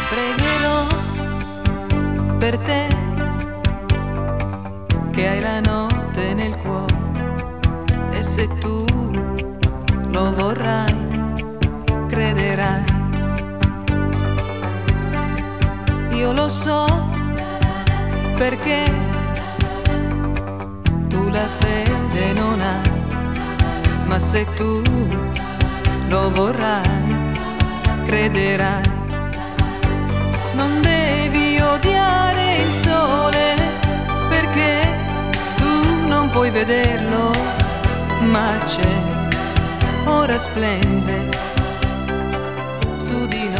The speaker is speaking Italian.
Pregherò per te che hai la notte nel cuore, e se tu lo vorrai, crederai. Io lo so perché tu la fede non hai, ma se tu lo vorrai, crederai. Non devi odiare il sole perché tu non puoi vederlo, ma c'è, ora splende su di noi.